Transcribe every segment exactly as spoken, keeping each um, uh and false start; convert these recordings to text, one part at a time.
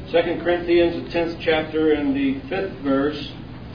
Second Corinthians, the tenth chapter and the fifth verse.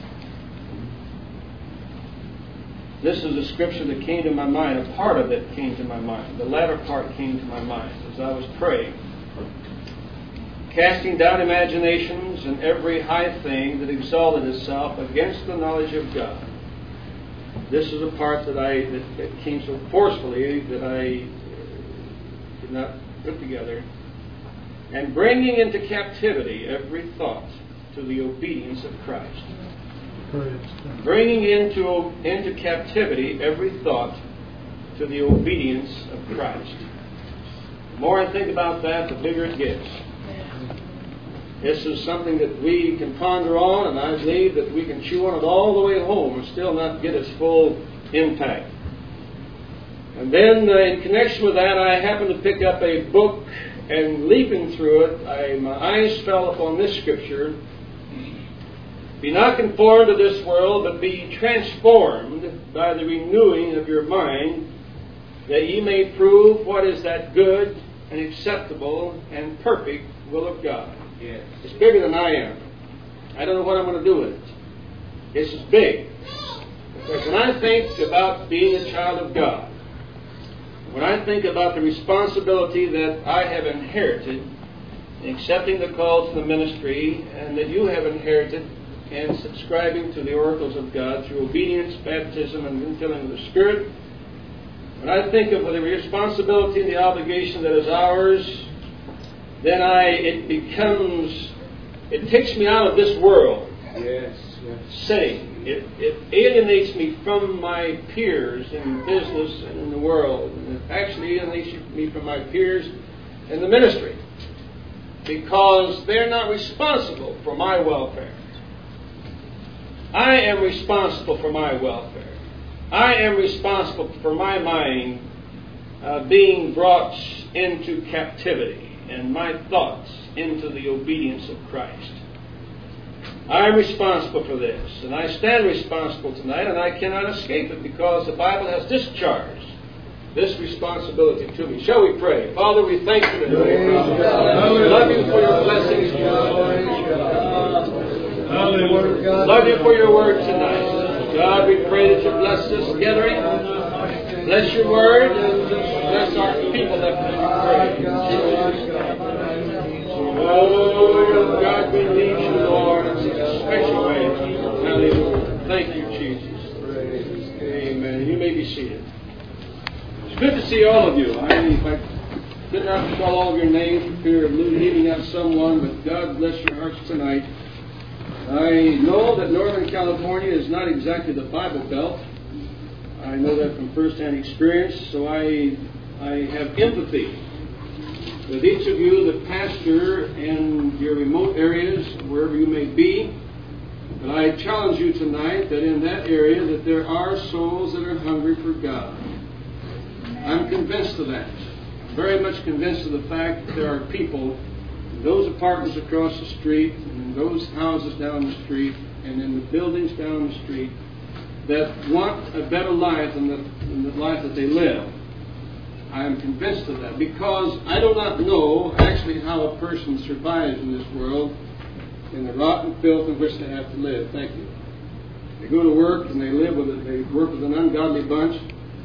This is a scripture that came to my mind. A part of it came to my mind. The latter part came to my mind as I was praying. Casting down imaginations and every high thing that exalted itself against the knowledge of God. This is a part that I that, that came so forcefully that I did not put together. And bringing into captivity every thought to the obedience of Christ. Bringing into into captivity every thought to the obedience of Christ. The more I think about that, the bigger it gets. This is something that we can ponder on, and I believe that we can chew on it all the way home and still not get its full impact. And then uh, in connection with that, I happened to pick up a book, and leaping through it, I, my eyes fell upon this scripture. Be not conformed to this world, but be transformed by the renewing of your mind, that ye may prove what is that good and acceptable and perfect will of God. Yes. It's bigger than I am. I don't know what I'm going to do with it. This is big. Because when I think about being a child of God, when I think about the responsibility that I have inherited in accepting the call to the ministry, and that you have inherited in subscribing to the oracles of God through obedience, baptism, and infilling with the Spirit, when I think of the responsibility and the obligation that is ours, then I it becomes, it takes me out of this world. Yes, yes. Setting. It, it alienates me from my peers in business and in the world. And it actually alienates me from my peers in the ministry, because they're not responsible for my welfare. I am responsible for my welfare. I am responsible for my mind uh, being brought into captivity and my thoughts into the obedience of Christ. I am responsible for this, and I stand responsible tonight, and I cannot escape it because the Bible has discharged this responsibility to me. Shall we pray? Father, we thank you today. We love you for your blessings. Love you for your word tonight. God, we pray that you bless this gathering. Bless your word, and bless our people that we pray. Oh, God, we need you, Lord, in such a special way. Hallelujah. Thank you, Jesus. Amen. You may be seated. It's good to see all of you. I, if I did not call all of your names for fear of leaving out someone, but God bless your hearts tonight. I know that Northern California is not exactly the Bible Belt. I know that from first-hand experience, so I I have empathy with each of you that pastor in your remote areas, wherever you may be. But I challenge you tonight that in that area that there are souls that are hungry for God. I'm convinced of that. Very much convinced of the fact that there are people in those apartments across the street, and in those houses down the street, and in the buildings down the street that want a better life than the, than the life that they live. I am convinced of that because I do not know actually how a person survives in this world in the rotten filth in which they have to live. Thank you. They go to work and they live with it. They work with an ungodly bunch.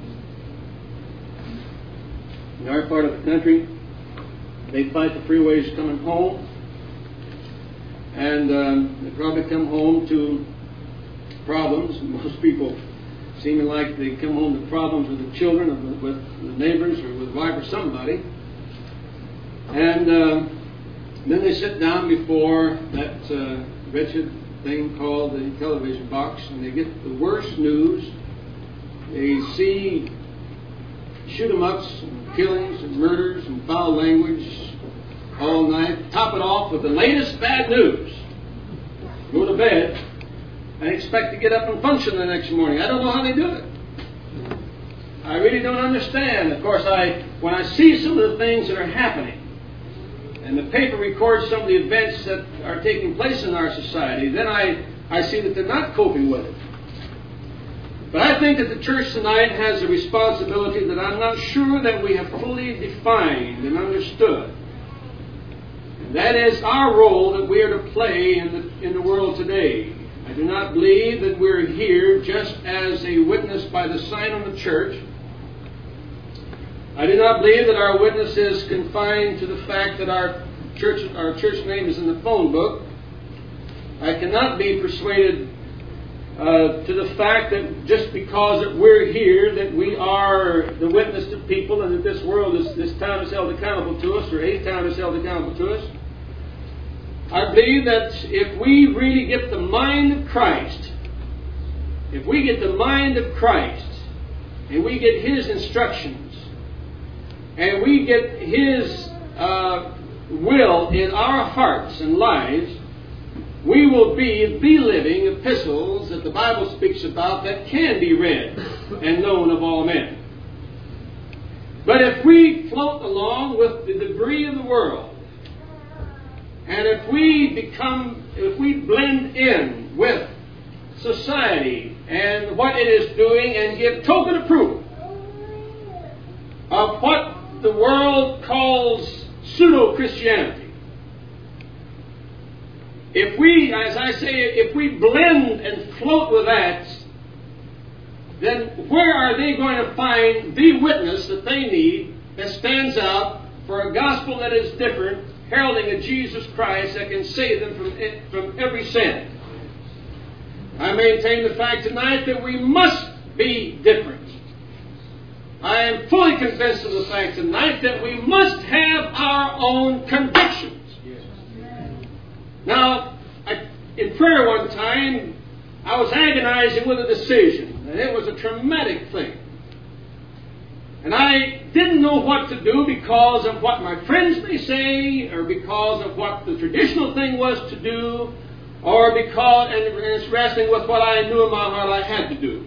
In our part of the country, they fight the freeways coming home, and um, they probably come home to problems. Most people seeming like they come home to problems with the children, or with, with the neighbors, or with wife or somebody. And uh, then they sit down before that uh, wretched thing called the television box, and they get the worst news. They see shoot-em-ups and killings and murders and foul language all night. Top it off with the latest bad news. Go to bed and expect to get up and function the next morning. I don't know how they do it. I really don't understand. Of course, I when I see some of the things that are happening, and the paper records some of the events that are taking place in our society, then I, I see that they're not coping with it. But I think that the church tonight has a responsibility that I'm not sure that we have fully defined and understood. That is our role that we are to play in the, in the world today. I do not believe that we're here just as a witness by the sign on the church. I do not believe that our witness is confined to the fact that our church, our church name is in the phone book. I cannot be persuaded uh, to the fact that just because that we're here, that we are the witness to people, and that this world is, this town is held accountable to us, or a town is held accountable to us. I believe that if we really get the mind of Christ, if we get the mind of Christ, and we get His instructions, and we get His uh, will in our hearts and lives, we will be the living epistles that the Bible speaks about that can be read and known of all men. But if we float along with the debris of the world, and if we become, if we blend in with society and what it is doing and give token approval of what the world calls pseudo-Christianity, if we, as I say, if we blend and float with that, then where are they going to find the witness that they need that stands out for a gospel that is different, heralding a Jesus Christ that can save them from, it, from every sin? I maintain the fact tonight that we must be different. I am fully convinced of the fact tonight that we must have our own convictions. Now, I, in prayer one time, I was agonizing with a decision, and it was a traumatic thing. And I didn't know what to do because of what my friends may say, or because of what the traditional thing was to do, or because, and it's wrestling with what I knew in my heart I had to do.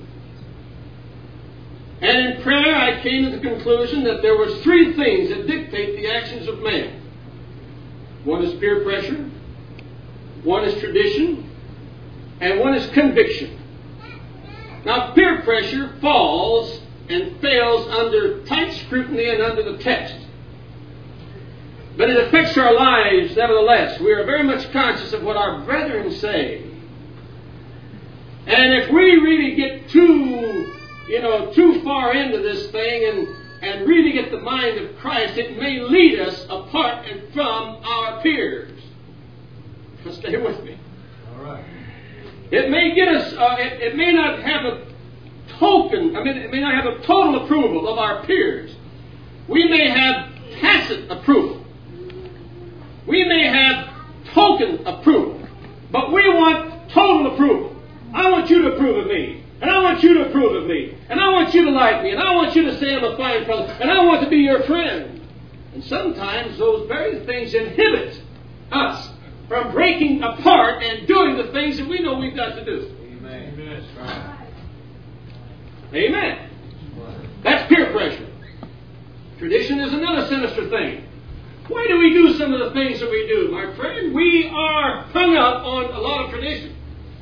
And in prayer, I came to the conclusion that there were three things that dictate the actions of man. One is peer pressure, one is tradition, and one is conviction. Now, peer pressure falls and fails under tight scrutiny and under the text. But it affects our lives nevertheless. We are very much conscious of what our brethren say. And if we really get too, you know, too far into this thing and, and really get the mind of Christ, it may lead us apart and from our peers. Stay with me. All right. It may get us, uh, it, it may not have a token, I mean, it may not have a total approval of our peers. We may have tacit approval. We may have token approval. But we want total approval. I want you to approve of me. And I want you to approve of me. And I want you to like me. And I want you to say I'm a fine fellow. And I want to be your friend. And sometimes those very things inhibit us from breaking apart and doing the things that we know we've got to do. Amen. Amen. Right. Amen. That's peer pressure. Tradition is another sinister thing. Why do we do some of the things that we do? My friend, we are hung up on a lot of tradition.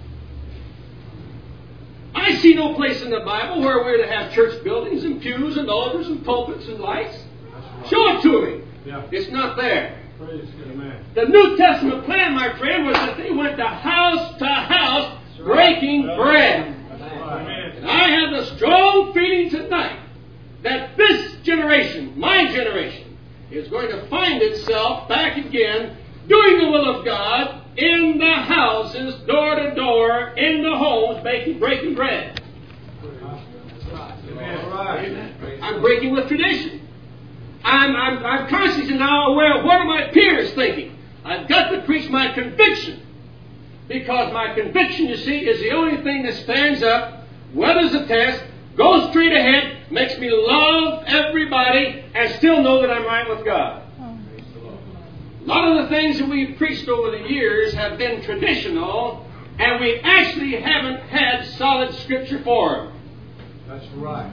I see no place in the Bible where we're to have church buildings and pews and altars and pulpits and lights. Show it to me. Yeah. It's not there. Praise God. The New Testament plan, my friend, was that they went to house to house breaking bread. And I have a strong feeling tonight that this generation, my generation, is going to find itself back again doing the will of God in the houses, door to door, in the homes, baking, breaking bread. Amen. I'm breaking with tradition. I'm, I'm, I'm consciously now aware of what are my peers thinking. I've got to preach my conviction. Because my conviction, you see, is the only thing that stands up, weathers the test, goes straight ahead, makes me love everybody, and still know that I'm right with God. A lot of the things that we've preached over the years have been traditional, and we actually haven't had solid Scripture for them. That's right.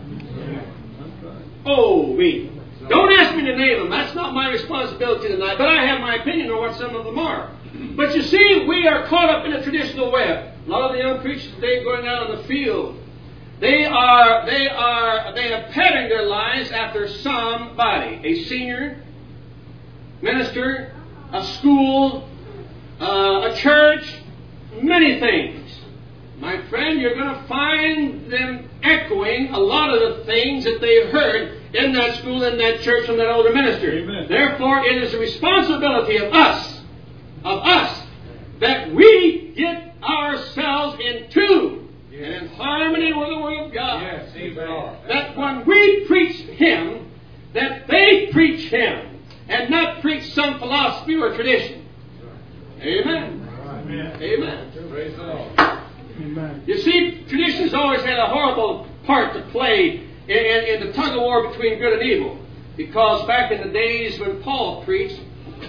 Oh, we. Don't ask me to name them. That's not my responsibility tonight. But I have my opinion on what some of them are. But you see, we are caught up in a traditional web. A lot of the young preachers today going out on the field, they are, they are, they have patterned their lives after somebody, a senior minister, a, a school, uh, a church, many things. My friend, you're going to find them echoing a lot of the things that they've heard in that school, in that church, from that older minister. Amen. Therefore, it is the responsibility of us, of us, that we get ourselves in tune yes. and in harmony with the Word of God. Yes, amen. That when we preach Him, that they preach Him, and not preach some philosophy or tradition. Amen. Amen. Amen. Praise the Lord. Amen. You see, tradition's always had a horrible part to play in, in, in the tug-of-war between good and evil. Because back in the days when Paul preached,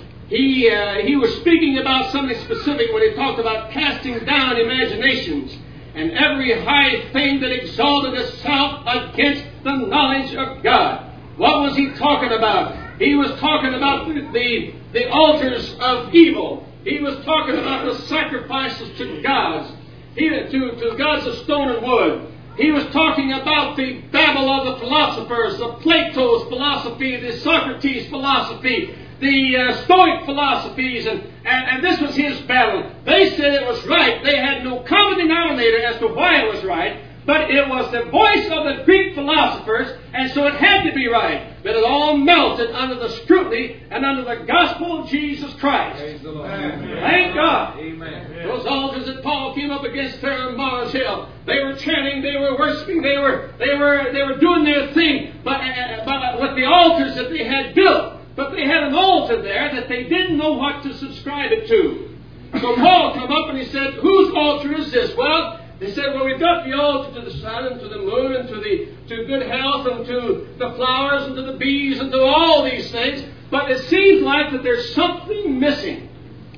he uh, he was speaking about something specific when he talked about casting down imaginations and every high thing that exalted itself against the knowledge of God. What was he talking about? He was talking about the, the, the altars of evil. He was talking about the sacrifices to gods. He, to, to gods of stone and wood. He was talking about the babble of the philosophers, the Plato's philosophy, the Socrates philosophy, the uh, Stoic philosophies, and, and, and this was his battle. They said it was right. They had no common denominator as to why it was right, but it was the voice of the Greek philosophers, and so it had to be right. But it all melted under the scrutiny and under the gospel of Jesus Christ. Praise the Lord. Amen. Thank God. Amen. Those altars that Paul came up against there on Mars Hill, they were chanting, they were worshiping, they were they were they were doing their thing, but, uh, but with the altars that they had built. But they had an altar there that they didn't know what to subscribe it to. So Paul came up and he said, "Whose altar is this?" Well, they said, "Well, we've got the altar to the sun and to the moon and to the to good health and to the flowers and to the bees and to all these things. But it seems like that there's something missing.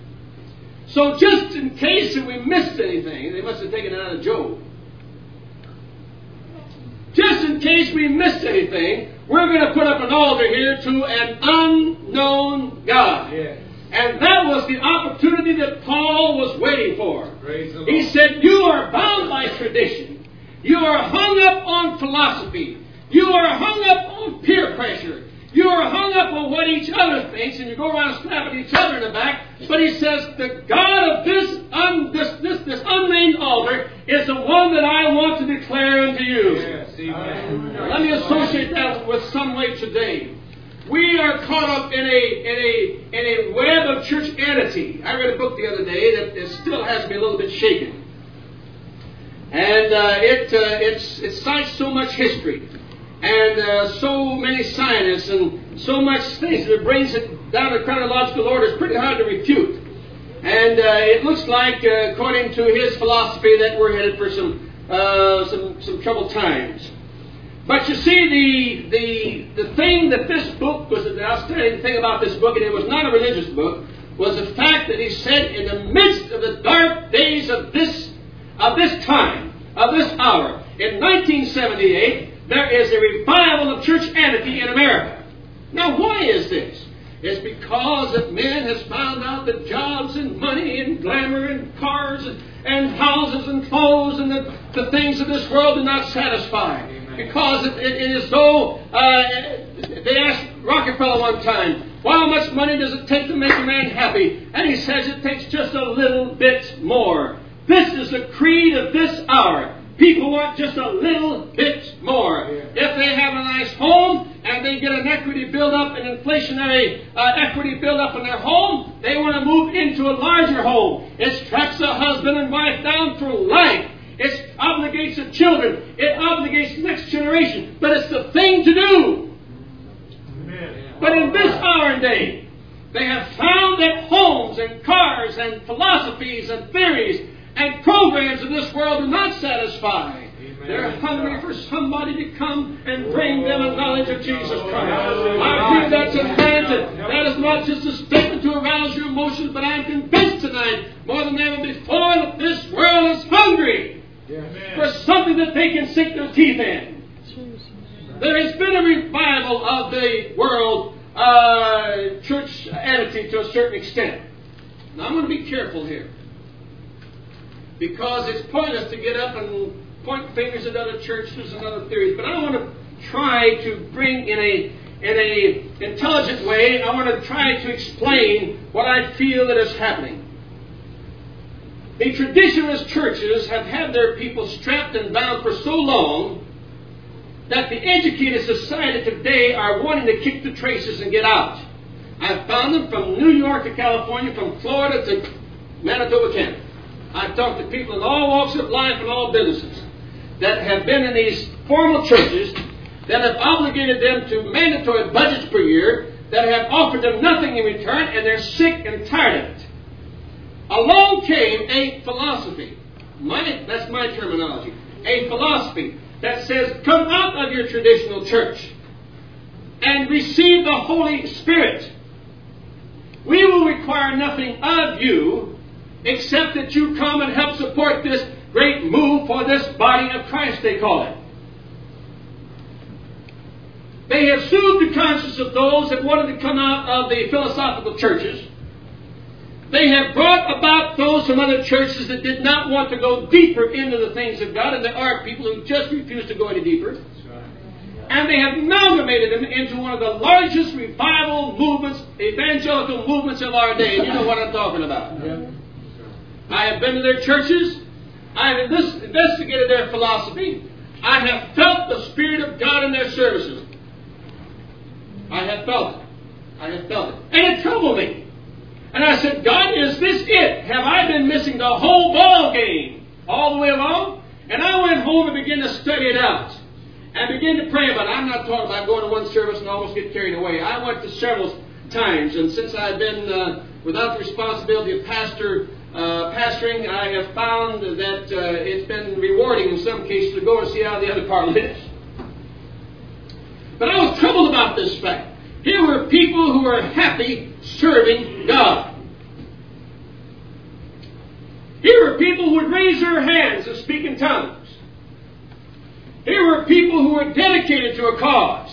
So just in case that we missed anything," they must have taken it out of Job. "Just in case we missed anything, we're going to put up an altar here to an unknown God." Yes. And that was the opportunity that Paul was waiting for. Praise the Lord. He said, "You are bound by tradition. You are hung up on philosophy. You are hung up on peer pressure. You are hung up on what each other thinks, and you go around slapping each other in the back." But he says, "The God of this, un, this, this, this unnamed altar is the one that I want to declare unto you." Yes, amen. Now, let me associate that with some way today. We are caught up in a in a in a web of churchianity. I read a book the other day that, that still has me a little bit shaken, and uh, it uh, it's it cites so much history and uh, so many scientists and so much things that it brings it down to chronological order. It's pretty hard to refute, and uh, it looks like, uh, according to his philosophy, that we're headed for some uh, some some troubled times. But you see, the the the thing that this book was, the outstanding thing about this book, and it was not a religious book, was the fact that he said, in the midst of the dark days of this of this time, of this hour, in nineteen seventy-eight, there is a revival of churchianity in America. Now, why is this? It's because that man has found out that jobs and money and glamour and cars and, and houses and clothes and the, the things of this world do not satisfy. Because it, it, it is so, uh, they asked Rockefeller one time, "How much money does it take to make a man happy?" And he says it takes just a little bit more. This is the creed of this hour. People want just a little bit more. Yeah. If they have a nice home and they get an equity build up, an inflationary uh, equity build up in their home, they want to move into a larger home. It straps a husband and wife down for life. It obligates the children. It obligates the next generation. But it's the thing to do. Amen. But in this hour and day, they have found that homes and cars and philosophies and theories and programs of this world do not satisfy. Amen. They're hungry for somebody to come and bring them a knowledge of Jesus Christ. I believe that's a mandate. That is not just a statement to arouse your emotions, but I'm convinced tonight, more than ever before, that this world is hungry for something that they can sink their teeth in. There has been a revival of the world uh, churchianity to a certain extent. Now, I'm going to be careful here, because it's pointless to get up and point fingers at other churches and other theories. But I want to try to bring in a in a intelligent way, I want to try to explain what I feel that is happening. The traditionalist churches have had their people strapped and bound for so long that the educated society today are wanting to kick the traces and get out. I've found them from New York to California, from Florida to Manitoba, Canada. I've talked to people in all walks of life and all businesses that have been in these formal churches that have obligated them to mandatory budgets per year, that have offered them nothing in return, and they're sick and tired of it. Along came a philosophy, my, that's my terminology, a philosophy that says, come out of your traditional church and receive the Holy Spirit. We will require nothing of you except that you come and help support this great move for this body of Christ, they call it. They have soothed the conscience of those that wanted to come out of the philosophical churches. They have brought about those from other churches that did not want to go deeper into the things of God, and there are people who just refuse to go any deeper. And they have amalgamated them into one of the largest revival movements, evangelical movements of our day. And you know what I'm talking about. Yeah. I have been to their churches. I have investigated their philosophy. I have felt the Spirit of God in their services. I have felt it. I have felt it. And it troubled me. And I said, God, is this it? Have I been missing the whole ball game all the way along? And I went home and began to study it out. And began to pray about it. I'm not talking about going to one service and almost get carried away. I went to several times. And since I've been uh, without the responsibility of pastor, uh, pastoring, I have found that uh, it's been rewarding in some cases to go and see how the other part lives. But I was troubled about this fact. Here were people who were happy serving God. Here were people who would raise their hands and speak in tongues. Here were people who were dedicated to a cause.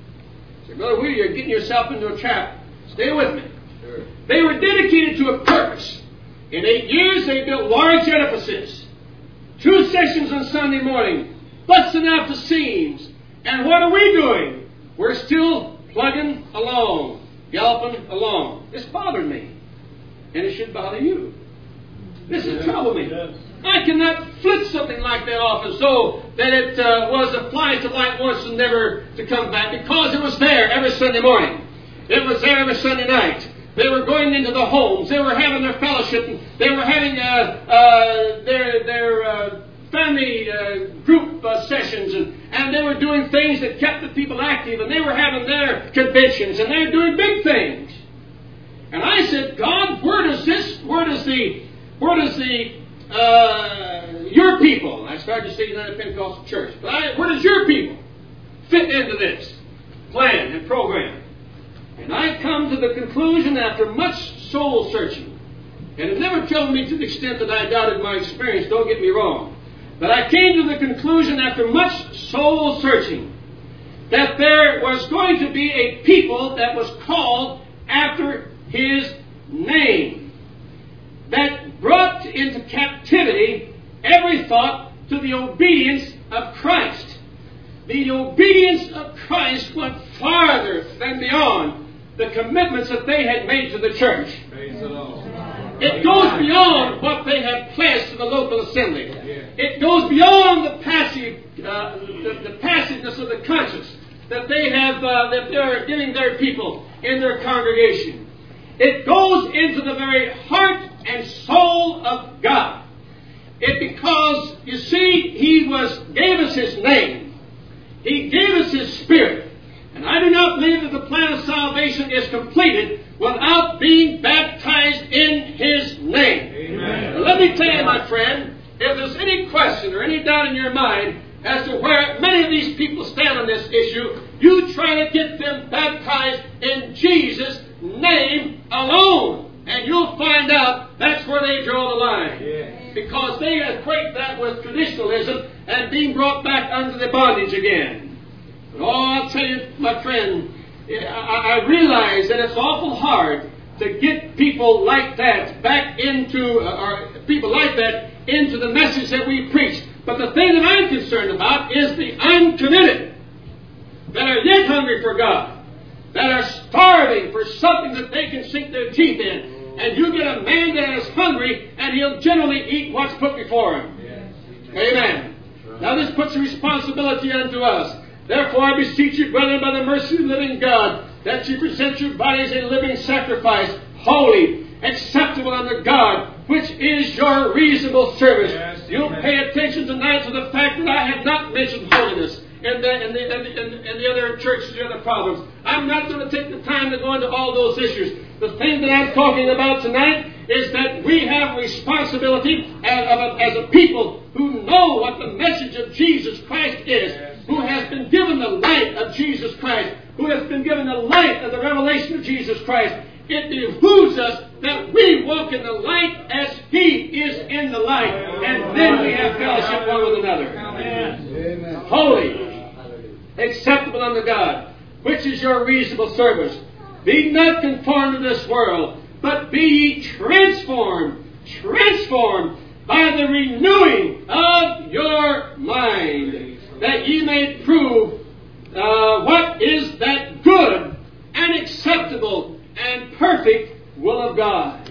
I said, Brother Weir, you're getting yourself into a trap. Stay with me. Sure. They were dedicated to a purpose. In eight years, they built large edifices. Two sessions on Sunday morning. Busting out the seams. And what are we doing? We're still plugging along. Galloping along. This bothered me. And it should bother you. This has troubled me. I cannot flip something like that off as though that it uh, was a fly to light once and never to come back, because it was there every Sunday morning. It was there every Sunday night. They were going into the homes. They were having their fellowship. And they were having uh, uh, their their uh, family uh, group uh, sessions, and, and they were doing things that kept the people active. And they were having their conventions, and they were doing big things. And I said, God, where does this? Where does the? Where does the? Uh, your people, I started to say United Pentecostal Church, but I, where does your people fit into this plan and program? And I come to the conclusion after much soul searching, and it never troubled me to the extent that I doubted my experience, don't get me wrong, but I came to the conclusion after much soul searching that there was going to be a people that was called after His name, that brought into captivity every thought to the obedience of Christ. The obedience of Christ went farther than beyond the commitments that they had made to the church. Praise the Lord. It goes beyond what they had pledged to the local assembly. It goes beyond the passive, uh, the, the passiveness of the conscience that they have, uh, that they're giving their people in their congregation. It goes into the very heart and soul of God. It because, you see, He was gave us His name. He gave us His Spirit. And I do not believe that the plan of salvation is completed without being baptized in His name. Amen. Now, let me tell you, my friend, if there's any question or any doubt in your mind as to where many of these people stand on this issue, you try to get them baptized in Jesus' name alone. And you'll find out that's where they draw the line. Yeah. Because they equate that with traditionalism and being brought back under the bondage again. But oh, I'll tell you, my friend, I, I realize that it's awful hard to get people like that back into, uh, or people like that into the message that we preach. But the thing that I'm concerned about is the uncommitted that are yet hungry for God. that are starving for something that they can sink their teeth in. And you get a man that is hungry, and he'll generally eat what's put before him. Amen. Now this puts a responsibility unto us. Therefore I beseech you, brethren, by the mercy of the living God, that you present your bodies a living sacrifice, holy, acceptable unto God, which is your reasonable service. Yes, You'll amen. Pay attention tonight to the fact that I have not mentioned holiness in the, in the, in the, in the other churches, the other problems. I'm not going to take the time to go into all those issues. The thing that I'm talking about tonight is that we have responsibility as, as a people who know what the message of Jesus Christ is, who has been given the light of Jesus Christ, who has been given the light of the revelation of Jesus Christ. It behooves us that we walk in the light as He is in the light, and then we have fellowship one with another. Amen. Holy, acceptable unto God, which is your reasonable service. Be not conformed to this world, but be ye transformed, transformed by the renewing of your mind, that ye may prove uh, what is that good and acceptable and perfect will of God.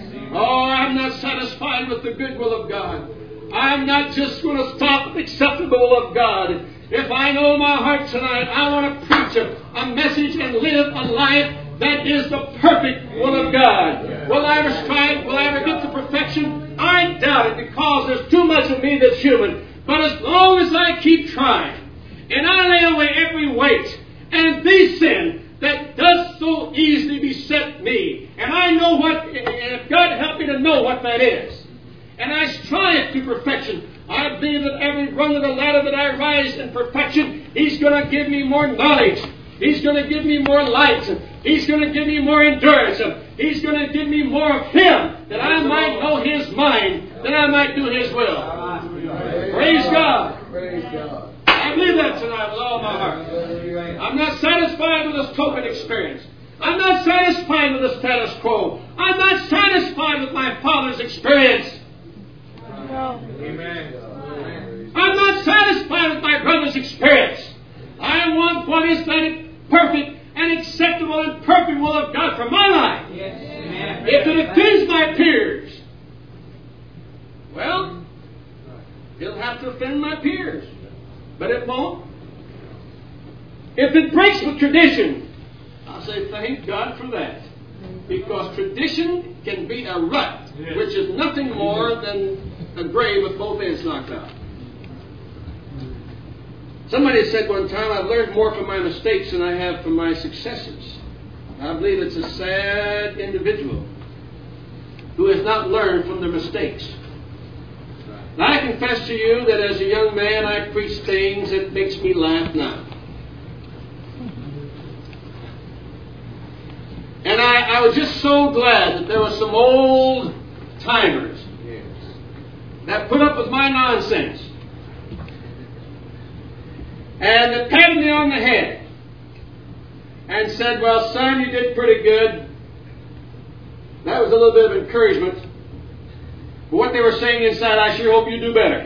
Oh, I'm not satisfied with the good will of God. I'm not just going to stop at the acceptable will of God. If I know my heart tonight, I want to preach a, a message and live a life that is the perfect will of God. Will I ever strive? Will I ever get to perfection? I doubt it, because there's too much of me that's human. But as long as I keep trying, and I lay away every weight and the sin that does so easily beset me, and I know what, and if God help me to know what that is, and I strive to perfection, I believe that every rung of the ladder that I rise in perfection, He's going to give me more knowledge. He's going to give me more light. He's going to give me more endurance. He's going to give me more of Him, that I might know His mind, that I might do His will. Praise God. Praise God. I believe that tonight with all my heart. I'm not satisfied with this token experience. I'm not satisfied with the status quo. I'm not satisfied with my father's experience. Amen. I'm not satisfied with my brother's experience. I want what is that perfect and acceptable and perfect will of God for my life. Yes. If it offends my peers, well, it'll have to offend my peers. But it won't. If it breaks with tradition, I'll say thank God for that. Because tradition can be a rut, yes, which is nothing more than a grave with both ends knocked out. Somebody said one time, I've learned more from my mistakes than I have from my successes. I believe it's a sad individual who has not learned from their mistakes. Now, I confess to you that as a young man, I preached things that makes me laugh now. And I, I was just so glad that there were some old timers that put up with my nonsense and that patted me on the head and said, well, son, you did pretty good. That was a little bit of encouragement. But what they were saying inside, I sure hope you do better.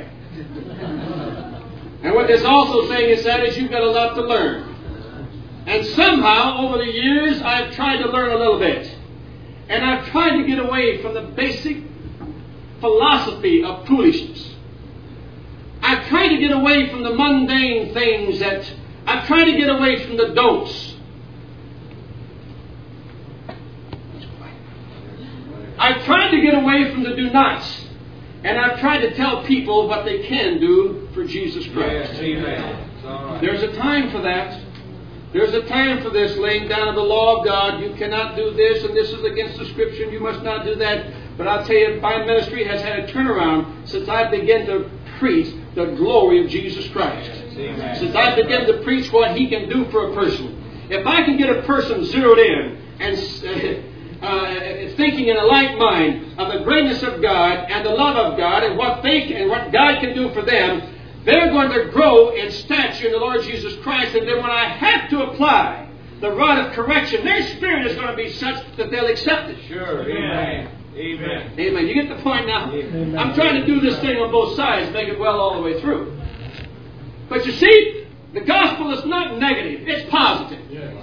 And what they're also saying inside is you've got a lot to learn. And somehow, over the years, I've tried to learn a little bit. And I've tried to get away from the basic philosophy of foolishness. I've tried to get away from the mundane things that... I've tried to get away from the don'ts. I've tried to get away from the do nots. And I've tried to tell people what they can do for Jesus Christ. Yes, amen. Right. There's a time for that. There's a time for this, laying down of the law of God. You cannot do this, and this is against the Scripture, and you must not do that. But I'll tell you, my ministry has had a turnaround since I began to preach the glory of Jesus Christ. Amen. Since I began to preach what He can do for a person. If I can get a person zeroed in and uh, thinking in a like mind of the greatness of God and the love of God and what they can, and what God can do for them, they're going to grow in stature in the Lord Jesus Christ. And then when I have to apply the rod of correction, their spirit is going to be such that they'll accept it. Sure. Amen. Amen. Amen. You get the point now? Amen. I'm trying to do this thing on both sides, make it well all the way through. But you see, the gospel is not negative. It's positive. Yes.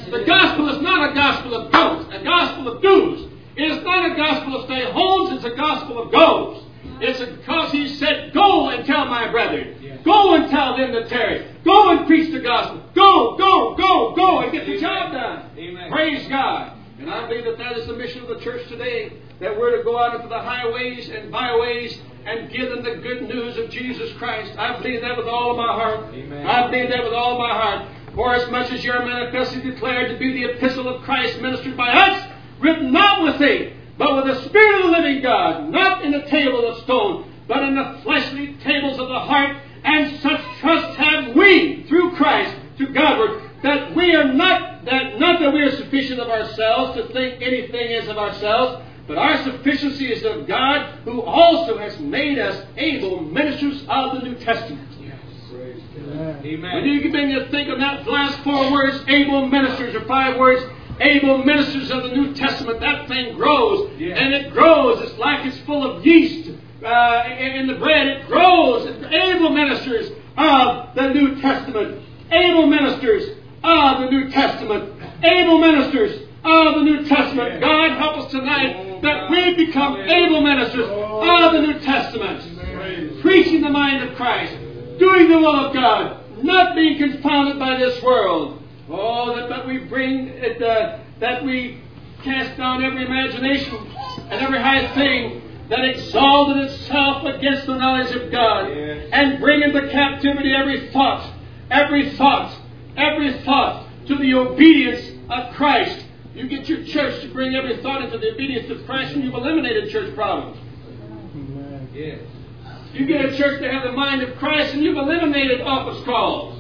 The gospel is not a gospel of goes, a gospel of do's. It is not a gospel of stay homes, it's a gospel of goes. It's because he said, go and tell my brethren. Yes. Go and tell them to tarry. Go and preach the gospel. Go, go, go, go and get the job done. Amen. Praise God. And I believe that that is the mission of the church today, that we're to go out into the highways and byways and give them the good news of Jesus Christ. I believe that with all of my heart. Amen. I believe that with all of my heart. For as much as you're manifestly declared to be the epistle of Christ ministered by us, written not with ink, but with the Spirit of the living God, not in the table of stone, but in the fleshly tables of the heart. And such trust have we through Christ to Godward, that we are not that not that we are sufficient of ourselves to think anything is of ourselves, but our sufficiency is of God, who also has made us able ministers of the New Testament. Yes. Praise God. Amen. When you begin to think of that last four words, able ministers, or five words, able ministers of the New Testament, that thing grows. Yeah. And it grows. It's like it's full of yeast uh, in the bread. It grows. Able ministers of the New Testament. Able ministers of the New Testament. Able ministers of the New Testament. Yeah. God help us tonight oh, that we become yeah. able ministers oh. of the New Testament. Amen. Preaching the mind of Christ. Doing the will of God. Not being confounded by this world. Oh, that, that we bring it, uh, that we cast down every imagination and every high thing that exalted itself against the knowledge of God, yes. and bring into captivity every thought, every thought, every thought to the obedience of Christ. You get your church to bring every thought into the obedience of Christ, and you've eliminated church problems. Yes. You get a church to have the mind of Christ, and you've eliminated office calls.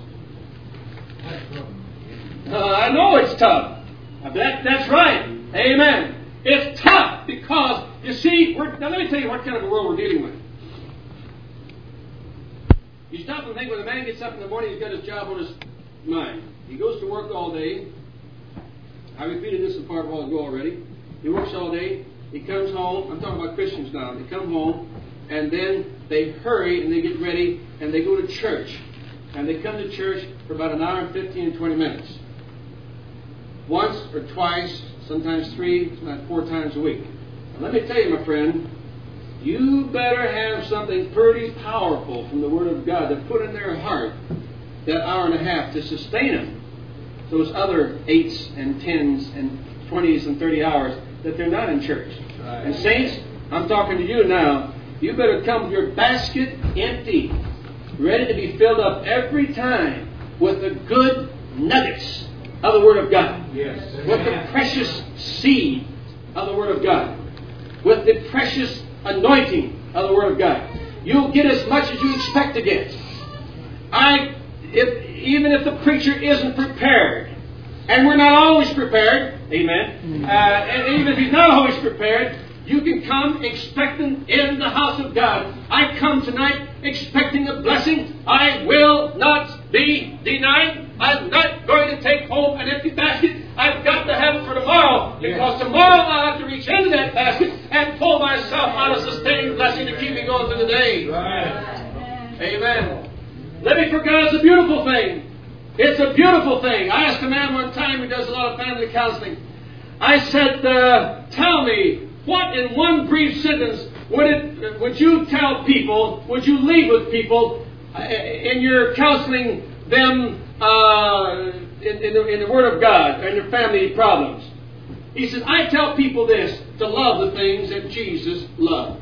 Uh, I know it's tough. That, that's right. Amen. It's tough because, you see, we're, now let me tell you what kind of a world we're dealing with. You stop and think when a man gets up in the morning, he's got his job on his mind. He goes to work all day. I repeated this in part a while ago already. He works all day. He comes home. I'm talking about Christians now. They come home, and then they hurry and they get ready, and they go to church. And they come to church for about an hour and fifteen, twenty minutes. Once or twice, sometimes three, sometimes four times a week. And let me tell you, my friend, you better have something pretty powerful from the Word of God to put in their heart that hour and a half to sustain them. Those other eights and tens and twenties and thirty hours that they're not in church. Right. And saints, I'm talking to you now. You better come with your basket empty, ready to be filled up every time with the good nuggets of the Word of God. Yes. With the precious seed of the Word of God. With the precious anointing of the Word of God. You'll get as much as you expect to get. I, if, even if the preacher isn't prepared, and we're not always prepared, amen, uh, and even if he's not always prepared, you can come expecting in the house of God. I come tonight expecting a blessing. I will not be denied. I'm not going to take home an empty basket. I've got to have it for tomorrow. Because yes. tomorrow I'll have to reach into that basket and pull myself out of sustaining blessing to keep me going through the day. Right. Amen. Living for God is a beautiful thing. It's a beautiful thing. I asked a man one time who does a lot of family counseling. I said, uh, tell me, what in one brief sentence would it would you tell people, would you leave with people uh, in your counseling them uh, in, in, the, in the Word of God and their family problems? He said, I tell people this, to love the things that Jesus loved.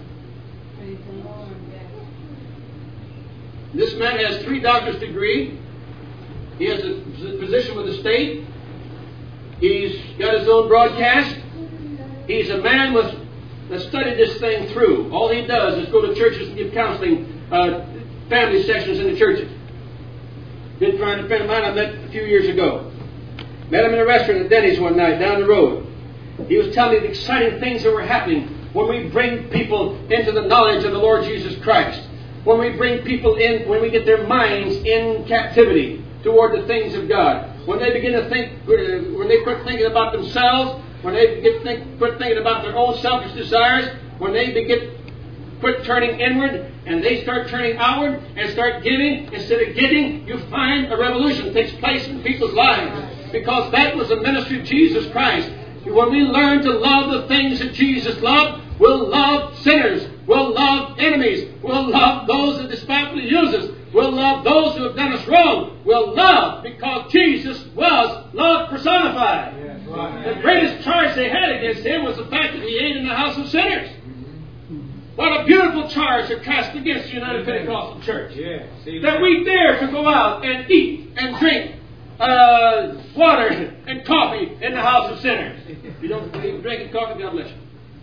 This man has three doctor's degree. He has a position with the state. He's got his own broadcast. He's a man with, that studied this thing through. All he does is go to churches and give counseling, uh, family sessions in the churches. Good friend, a friend of mine I met a few years ago. Met him in a restaurant at Denny's one night down the road. He was telling me the exciting things that were happening when we bring people into the knowledge of the Lord Jesus Christ. When we bring people in, when we get their minds in captivity toward the things of God. When they begin to think, when they quit thinking about themselves, when they get think, quit thinking about their own selfish desires, when they begin, quit turning inward and they start turning outward and start giving instead of getting, you find a revolution takes place in people's lives. because that was the ministry of Jesus Christ. When we learn to love the things that Jesus loved, we'll love sinners, we'll love enemies, we'll love those that despitefully use us, we'll love those who have done us wrong. We'll love because Jesus was love personified. Yes, right. The greatest charge they had against him was the fact that he ate in the house of sinners. What a beautiful charge they're cast against the United Pentecostal Church. Yeah, that we dare to go out and eat and drink uh, water and coffee in the house of sinners. If you don't believe in drinking coffee, God bless you.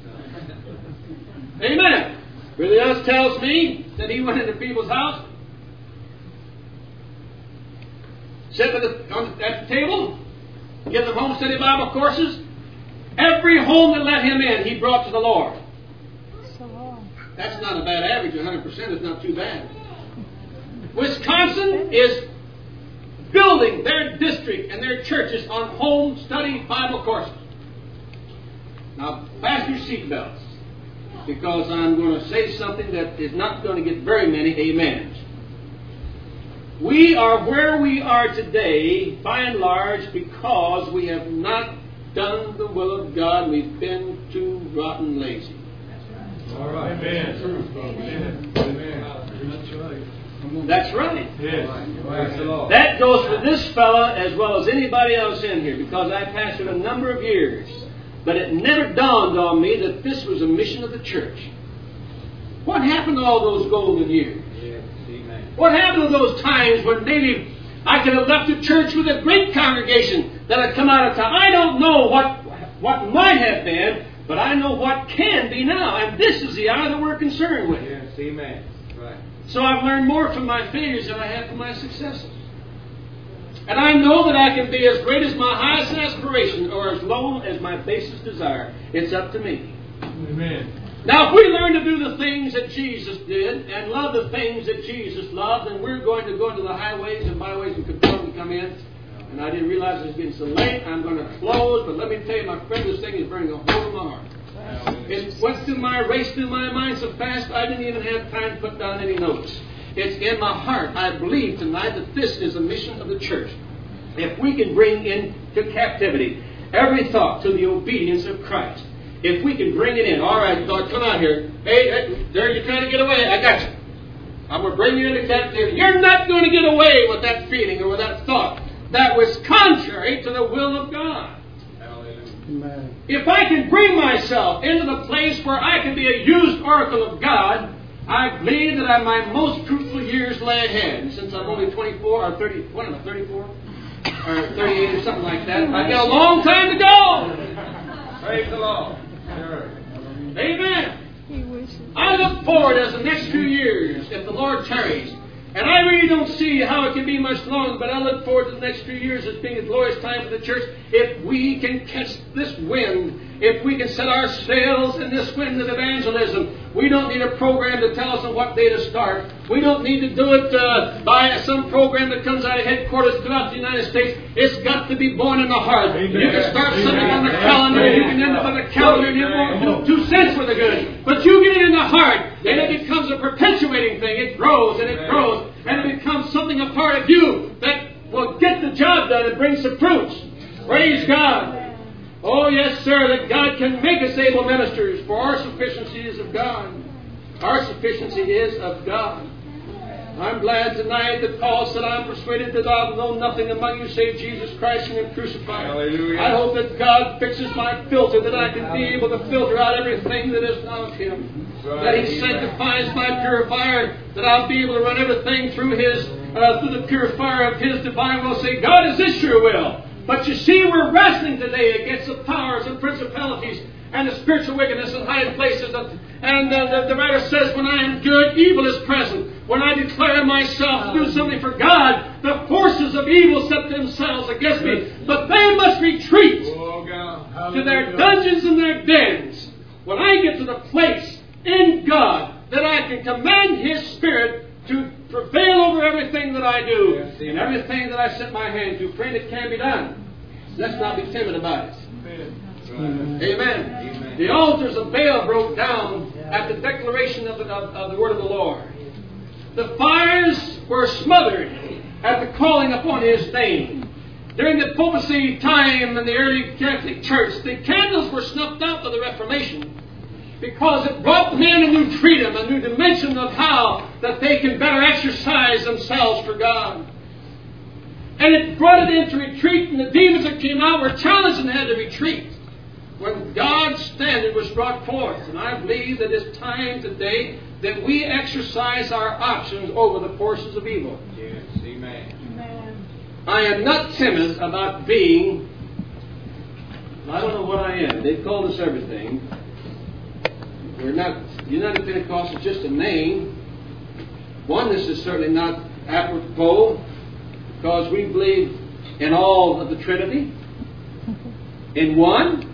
Amen. Really else tells me that he went into people's house, sat at the, on, at the table, give them home study Bible courses. Every home that let him in, he brought to the Lord. That's not a bad average. one hundred percent is not too bad. Wisconsin is building their district and their churches on home study Bible courses. Now, fasten your seatbelts, because I'm going to say something that is not going to get very many amens. We are where we are today, by and large, because we have not done the will of God. We've been too rotten lazy. All right. Amen. Amen. Amen. That's right. Yes. That goes for this fella as well as anybody else in here, because I pastored a number of years. But it never dawned on me that this was a mission of the church. What happened to all those golden years? Yes. Amen. What happened to those times when maybe I could have left the church with a great congregation that had come out of town? I don't know what, what might have been, but I know what can be now. And this is the hour that we're concerned with. Yes, amen. Right. So I've learned more from my failures than I have from my successes. And I know that I can be as great as my highest aspiration or as low as my basest desire. It's up to me. Amen. Now, if we learn to do the things that Jesus did and love the things that Jesus loved, then we're going to go into the highways and byways and control and come in. And I didn't realize it was getting so late. I'm going to close, but let me tell you, my friend, this thing is burning a hole in my heart. It went through my, raced through my mind so fast I didn't even have time to put down any notes. It's in my heart. I believe tonight that this is a mission of the church. If we can bring into captivity every thought to the obedience of Christ, if we can bring it in, all right, thought, come out here. Hey, hey, there you're trying to get away. I got you. I'm going to bring you into captivity. You're not going to get away with that feeling or with that thought that was contrary to the will of God. Amen. If I can bring myself into the place where I can be a used oracle of God, I believe that my most fruitful years lay ahead. And since I'm only twenty-four or thirty, what am I, thirty-four? Or thirty-eight or something like that, I've got a long time to go. Praise the Lord. Sure. Amen. I look forward as the next few years, if the Lord tarries. And I really don't see how it can be much longer, but I look forward to the next few years as being a glorious time for the church. If we can catch this wind, if we can set our sails in this wind of evangelism, we don't need a program to tell us on what day to start. We don't need to do it uh, by some program that comes out of headquarters throughout the United States. It's got to be born in the heart. Amen. You can start Amen. Something on the calendar, you can end up on the calendar, and you won't do two cents worth of good. But you get it in the heart, and it becomes a perpetuating thing. It grows and it grows, and it becomes something a part of you that will get the job done and bring some fruits. Praise God. Oh, yes, sir, that God can make us able ministers, for our sufficiency is of God. Our sufficiency is of God. I'm glad tonight that Paul said, I'm persuaded that I know nothing among you save Jesus Christ and Him crucified. Hallelujah. I hope that God fixes my filter, that I can be able to filter out everything that is not of Him. Right. That He sanctifies my purifier, that I'll be able to run everything through His, uh, through the purifier of His divine will. Say, God, is this your will? But you see, we're wrestling today against the powers and principalities and the spiritual wickedness in high places. And uh, the, the writer says, when I am good, evil is present. When I declare myself to do something for God, the forces of evil set themselves against me. But they must retreat oh, God. to their dungeons and their dens. When I get to the place in God that I can command His Spirit to prevail over everything that I do, yes, and everything that I set my hand to, praying it can be done. Let's not be timid about it. Amen. Amen. Amen. The altars of Baal broke down at the declaration of the, of, of the word of the Lord. The fires were smothered at the calling upon His name. During the papacy time in the early Catholic Church, the candles were snuffed out by the Reformation because it brought men a new freedom, a new dimension of how that they can better exercise themselves for God. And it brought it into retreat, and the demons that came out were challenged and had to retreat when God's standard was brought forth. And I believe that it's time today that we exercise our options over the forces of evil. Yes, amen. Amen. I am not timid about being, I don't know what I am. They've called us everything. We're not, United Pentecostal is just a name. Oneness is certainly not apropos because we believe in all of the Trinity. In one.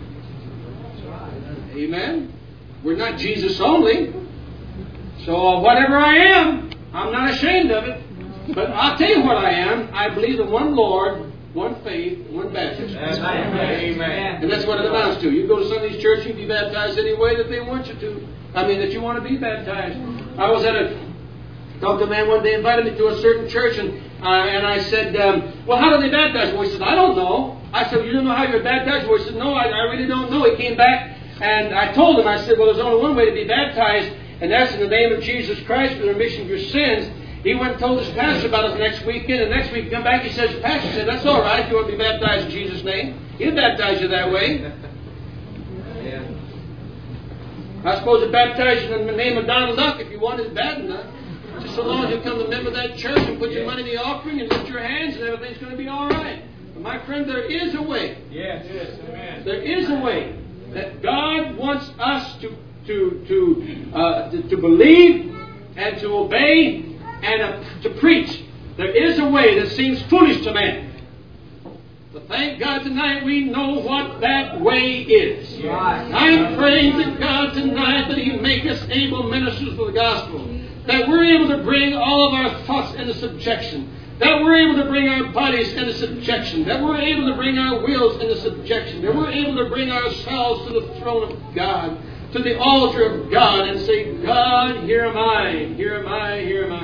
Amen. We're not Jesus only. So whatever I am, I'm not ashamed of it. But I'll tell you what I am. I believe in one Lord, one faith, one baptism. Amen. Amen. And that's what it amounts to. You go to Sunday's church, you can be baptized any way that they want you to. I mean, that you want to be baptized. I was at a, talked to a man one day, invited me to a certain church, and uh, and I said, um, well, how do they baptize? Well, he said, I don't know. I said, you don't know how you're baptized? Well, he said, no, I, I really don't know. He came back, and I told him, I said, well, there's only one way to be baptized, and that's in the name of Jesus Christ for the remission of your sins. He went and told his pastor about it the next weekend, and next week he come back, he says, pastor said, that's all right if you want to be baptized in Jesus' name. He'll baptize you that way. Yeah. I suppose he'll baptize you in the name of Donald Duck if you want it bad enough. Just so long as you come to a member of that church and put your money in the offering and lift your hands and everything's going to be all right. But my friend, there is a way. Yes, yes, amen. There is a way that God wants us to to to uh, to, to believe and to obey and uh, to preach. There is a way that seems foolish to man. But thank God tonight we know what that way is. Yes. I'm praying to God tonight that He make us able ministers of the gospel. That we're able to bring all of our thoughts into subjection. That we're able to bring our bodies into subjection. That we're able to bring our wills into subjection. That we're able to bring ourselves to the throne of God, to the altar of God, and say, God, here am I, here am I, here am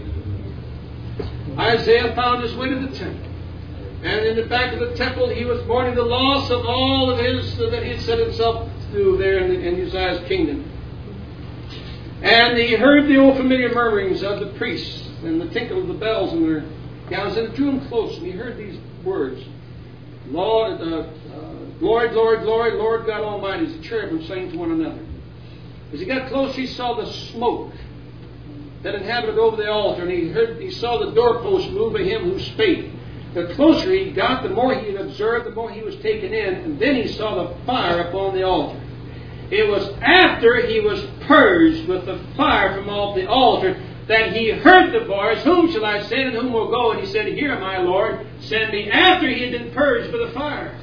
I. Isaiah found his way to the temple. And in the back of the temple, he was mourning the loss of all of his that he had set himself through there in, the, in Uzziah's kingdom. And he heard the old familiar murmurings of the priests and the tinkle of the bells in their gowns. And it drew him close, and he heard these words, Lord, uh, uh, glory, glory, glory, Lord God Almighty, as the cherubim sang to one another. As he got close, he saw the smoke that inhabited over the altar, and he heard, he saw the doorpost move by him who spake. The closer he got, the more he had observed, the more he was taken in, and then he saw the fire upon the altar. It was after he was purged with the fire from off the altar that he heard the voice, whom shall I send and whom will go? And he said, here am I, Lord, send me, after he had been purged with the fire.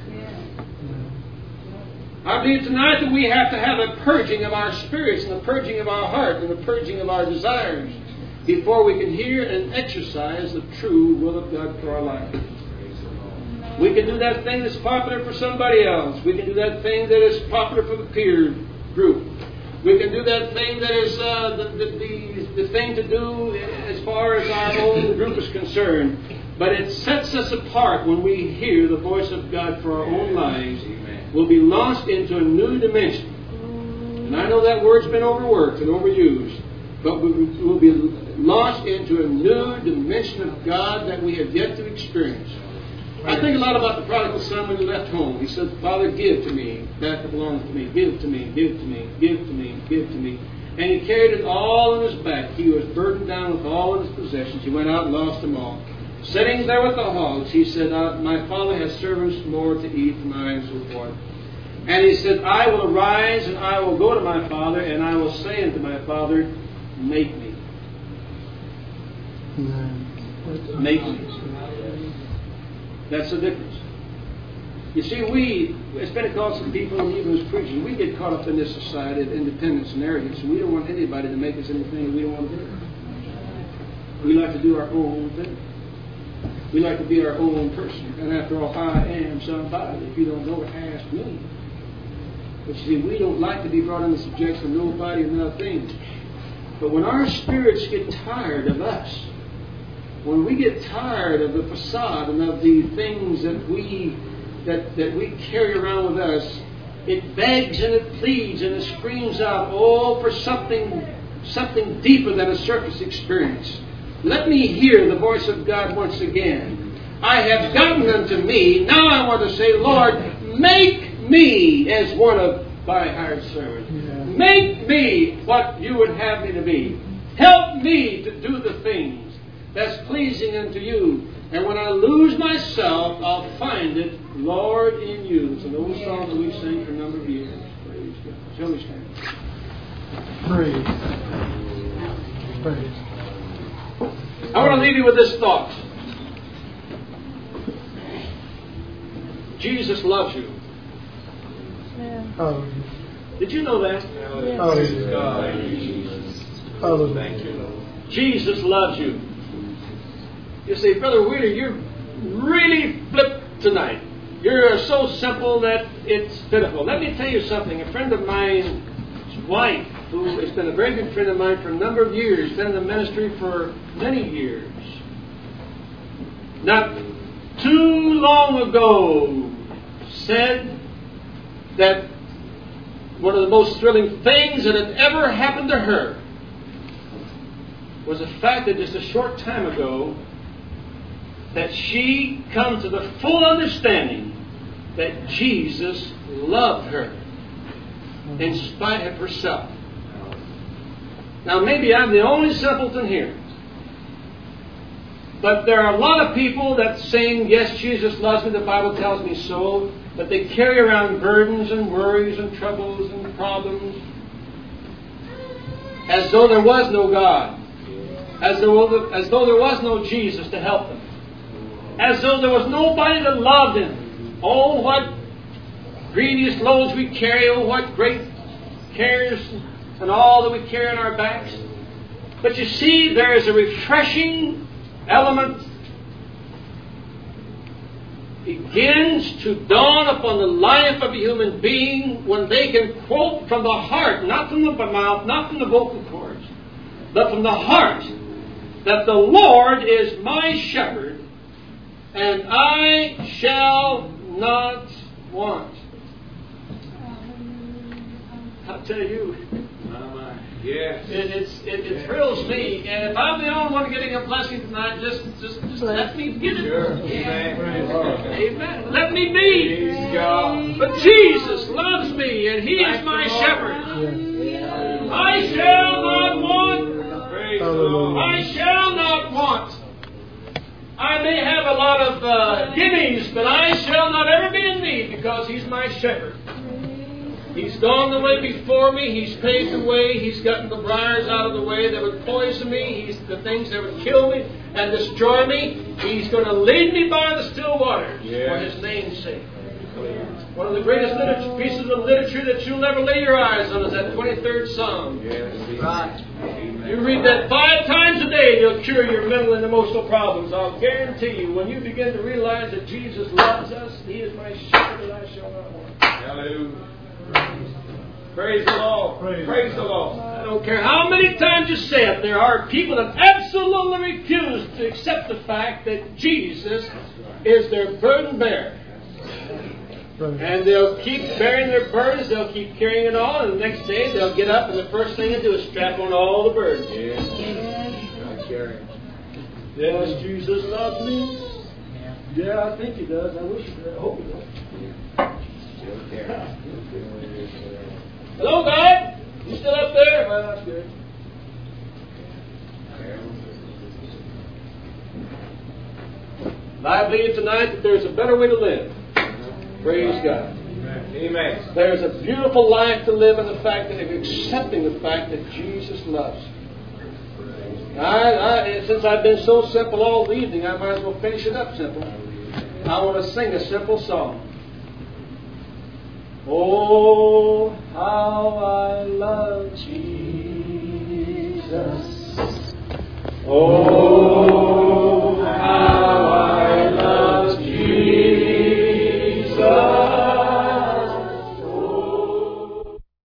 I believe tonight that we have to have a purging of our spirits and a purging of our heart and a purging of our desires before we can hear and exercise the true will of God for our life. We can do that thing that's popular for somebody else. We can do that thing that is popular for the peer group. We can do that thing that is uh, the, the, the, the thing to do as far as our own group is concerned. But it sets us apart when we hear the voice of God for our own lives. We'll be launched into a new dimension. And I know that word's been overworked and overused. But we will be launched into a new dimension of God that we have yet to experience. I think a lot about the prodigal son when he left home. He said, Father, give to me that that belongs to me. Give to me, give to me, give to me, give to me. And he carried it all on his back. He was burdened down with all of his possessions. He went out and lost them all. Sitting there with the hogs, he said, uh, my father has servants more to eat than I, and so forth. And he said, I will arise and I will go to my father, and I will say unto my father, make me. Make me. That's the difference. You see, we, as Pentecostal people and even as preachers, we get caught up in this society of independence and arrogance, and we don't want anybody to make us anything that we don't want to do. We like to do our own thing. We like to be our own person. And after all, I am somebody. If you don't know it, ask me. But you see, we don't like to be brought under subjection of nobody and nothing. But when our spirits get tired of us, when we get tired of the facade and of the things that we that, that we carry around with us, it begs and it pleads and it screams out, oh, for something something deeper than a surface experience. Let me hear the voice of God once again. I have gotten unto me. Now I want to say, Lord, make me as one of thy hired servants. Yeah. Make me what you would have me to be. Help me to do the things that's pleasing unto you. And when I lose myself, I'll find it, Lord, in you. It's an old song that we've sang for a number of years. Praise God. Shall we stand? Praise. Praise. I want to leave you with this thought. Jesus loves you. Oh. Did you know that? Oh, Oh, thank you, Lord. Jesus loves you. You say, Brother Wheeler, you're really flipped tonight. You're so simple that it's pitiful. Let me tell you something. A friend of mine's wife, who has been a very good friend of mine for a number of years, been in the ministry for many years, not too long ago said that one of the most thrilling things that had ever happened to her was the fact that just a short time ago that she come to the full understanding that Jesus loved her in spite of herself. Now maybe I'm the only simpleton here, but there are a lot of people that saying, yes, Jesus loves me, the Bible tells me so, but they carry around burdens and worries and troubles and problems as though there was no God, as though, as though there was no Jesus to help them, as though there was nobody that loved them. Oh, what grievous loads we carry, oh, what great cares and all that we carry on our backs. But you see, there is a refreshing element begins to dawn upon the life of a human being when they can quote from the heart, not from the mouth, not from the vocal cords, but from the heart, that the Lord is my shepherd, and I shall not want. I'll tell you, yes. it, it's, it, it thrills me. And if I'm the only one getting a blessing tonight, just, just, just let me get it. Sure. Yeah. Amen. Amen. Let me be. Praise God. But Jesus loves me, and He is my shepherd. I shall not want. Praise the Lord. I shall not want. I may have a lot of uh, gimmies, but I shall not ever be in need because He's my shepherd. He's gone the way before me. He's paved the way. He's gotten the briars out of the way that would poison me. He's the things that would kill me and destroy me. He's going to lead me by the still waters yes. for His name's sake. One of the greatest literature, pieces of literature that you'll never lay your eyes on is that twenty-third Psalm. Yes. Right. You read that five times a day, it'll cure your mental and emotional problems. I'll guarantee you, when you begin to realize that Jesus loves us, He is my shepherd and I shall not want. Hallelujah. Praise the Lord. Praise, Praise the Lord. I don't care how many times you say it, there are people that absolutely refuse to accept the fact that Jesus is their burden bearer. And they'll keep bearing their burdens, they'll keep carrying it on, and the next day they'll get up and the first thing they do is strap on all the burdens. Yes. Yes. Yes, Jesus loves me. Yeah, I think He does. I wish He did. I hope He does. Hello, God? You still up there? Well, that's good. I believe tonight that there's a better way to live. Praise God. Amen. There's a beautiful life to live in the fact that of accepting the fact that Jesus loves you. I, I, since I've been so simple all evening, I might as well finish it up simple. I want to sing a simple song. Oh, how I love Jesus. Oh,